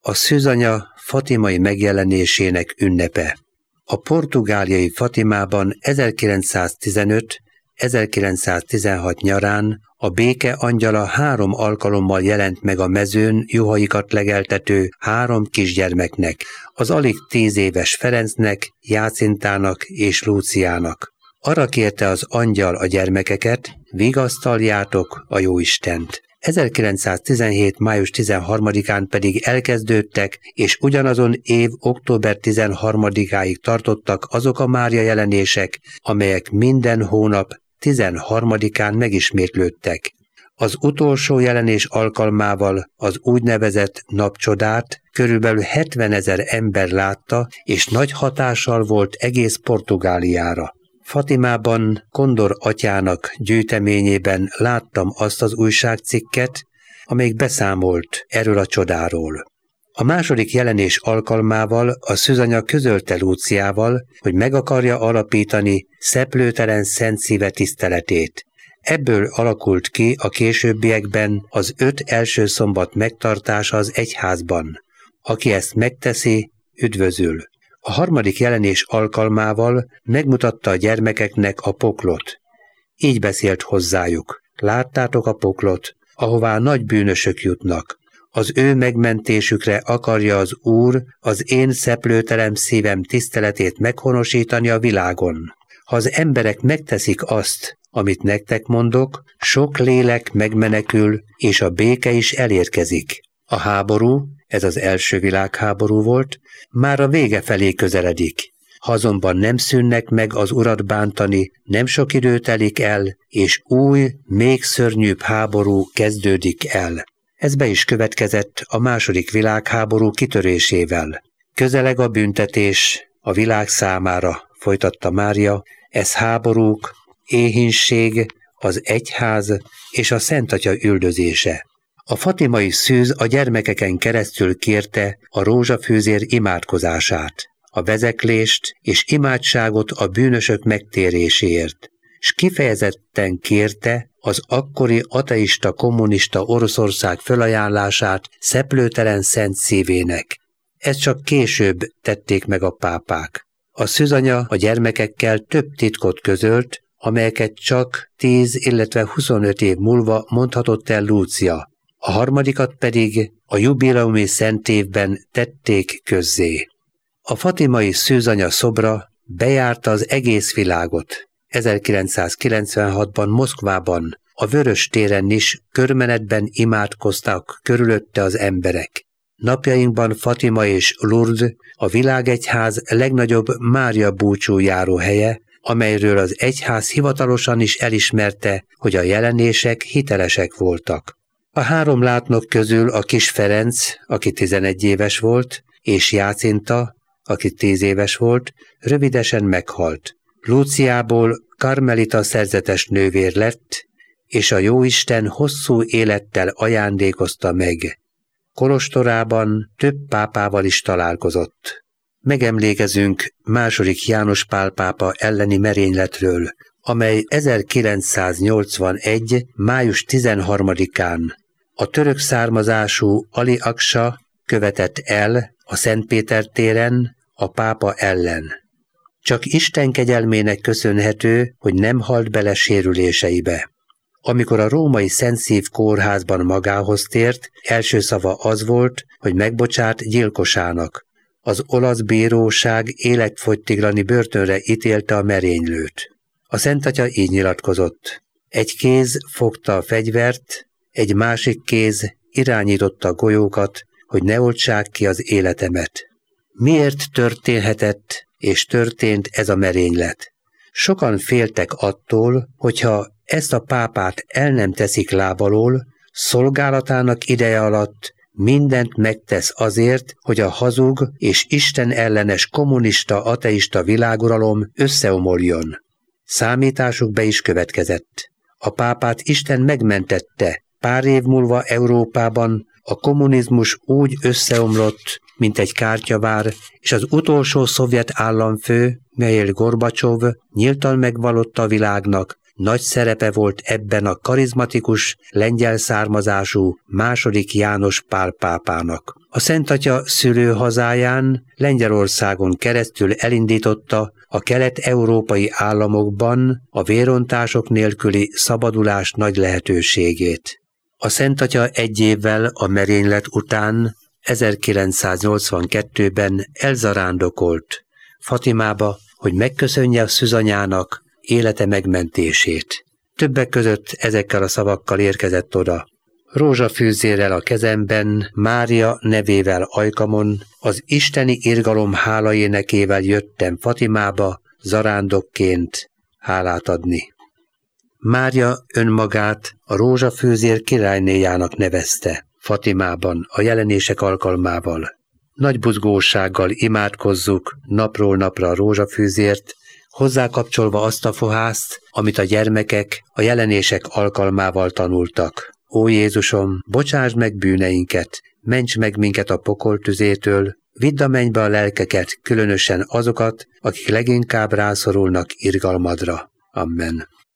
a szűzanya fatimai megjelenésének ünnepe. A portugáliai Fatimában 1915-1916 nyarán a béke angyala 3 alkalommal jelent meg a mezőn juhaikat legeltető 3 kisgyermeknek, az alig 10 éves Ferencnek, Jácintának és Lúciának. Arra kérte az angyal a gyermekeket, vigasztaljátok a Jóistent. 1917. május 13-án pedig elkezdődtek, és ugyanazon év október 13-áig tartottak azok a Mária jelenések, amelyek minden hónap 13-án megismétlődtek. Az utolsó jelenés alkalmával az úgynevezett napcsodát körülbelül 70 000 ember látta, és nagy hatással volt egész Portugáliára. Fatimában Kondor atyának gyűjteményében láttam azt az újságcikket, amelyik beszámolt erről a csodáról. A második jelenés alkalmával a szűzanya közölte Lúciával, hogy meg akarja alapítani szeplőtelen Szent Szíve tiszteletét. Ebből alakult ki a későbbiekben az 5 első szombat megtartása az egyházban. Aki ezt megteszi, üdvözül. A harmadik jelenés alkalmával megmutatta a gyermekeknek a poklot. Így beszélt hozzájuk: láttátok a poklot, ahová nagy bűnösök jutnak. Az ő megmentésükre akarja az Úr az én szeplőtelen szívem tiszteletét meghonosítani a világon. Ha az emberek megteszik azt, amit nektek mondok, sok lélek megmenekül, és a béke is elérkezik. A háború, ez az első világháború volt, már a vége felé közeledik. Ha azonban nem szűnnek meg az Urat bántani, nem sok idő telik el, és új, még szörnyűbb háború kezdődik el. Ez be is következett a második világháború kitörésével. Közeleg a büntetés a világ számára, folytatta Mária, ez háborúk, éhínség, az egyház és a Szent Atya üldözése. A fatimai szűz a gyermekeken keresztül kérte a rózsafűzér imádkozását, a vezeklést és imádságot a bűnösök megtéréséért, s kifejezetten kérte az akkori ateista kommunista Oroszország felajánlását szeplőtelen Szent Szívének. Ezt csak később tették meg a pápák. A szűzanya a gyermekekkel több titkot közölt, amelyeket csak 10, illetve 25 év múlva mondhatott el Lúcia. A harmadikat pedig a jubileumi szentévben tették közzé. A fatimai szűzanya szobra bejárta az egész világot. 1996-ban Moszkvában, a Vörös téren is körmenetben imádkoztak körülötte az emberek. Napjainkban Fatima és Lourdes a világegyház legnagyobb Mária búcsújáró helye, amelyről az egyház hivatalosan is elismerte, hogy a jelenések hitelesek voltak. A 3 látnok közül a kis Ferenc, aki 11 éves volt, és Jácinta, aki 10 éves volt, rövidesen meghalt. Lúciából karmelita szerzetes nővér lett, és a Jóisten hosszú élettel ajándékozta meg. Kolostorában több pápával is találkozott. Megemlékezünk II. János Pál pápa elleni merényletről, amely 1981. május 13-án a török származású Ali Aksa követett el a Szentpéter téren a pápa ellen. Csak Isten kegyelmének köszönhető, hogy nem halt bele sérüléseibe. Amikor a római Szent Szív kórházban magához tért, első szava az volt, hogy megbocsát gyilkosának. Az olasz bíróság életfogytiglani börtönre ítélte a merénylőt. A Szent Atya így nyilatkozott: egy kéz fogta a fegyvert, egy másik kéz irányította a golyókat, hogy ne oltsák ki az életemet. Miért történhetett és történt ez a merénylet? Sokan féltek attól, hogyha ezt a pápát el nem teszik láb alól, szolgálatának ideje alatt mindent megtesz azért, hogy a hazug és Isten ellenes kommunista ateista világuralom összeomoljon. Számításuk be is következett. A pápát Isten megmentette, pár év múlva Európában a kommunizmus úgy összeomlott, mint egy kártyavár, és az utolsó szovjet államfő, Mihail Gorbacsov nyíltan megvallotta a világnak, nagy szerepe volt ebben a karizmatikus, lengyel származású II. János Pál pápának. A Szent Atya szülőhazáján, Lengyelországon keresztül elindította a kelet-európai államokban a vérontások nélküli szabadulás nagy lehetőségét. A Szent Atya egy évvel a merénylet után 1982-ben elzarándokolt Fatimába, hogy megköszönje a szűzanyának élete megmentését. Többek között ezekkel a szavakkal érkezett oda: rózsafűzérrel a kezemben, Mária nevével ajkamon, az isteni irgalom hálaénekével jöttem Fatimába, zarándokként hálát adni. Mária önmagát a rózsafűzér királynéjának nevezte Fatimában a jelenések alkalmával. Nagy buzgósággal imádkozzuk napról napra a rózsafűzért, hozzákapcsolva azt a fohászt, amit a gyermekek a jelenések alkalmával tanultak. Ó Jézusom, bocsásd meg bűneinket, ments meg minket a pokol tüzétől, vidd a mennybe a lelkeket, különösen azokat, akik leginkább rászorulnak irgalmadra. Amen.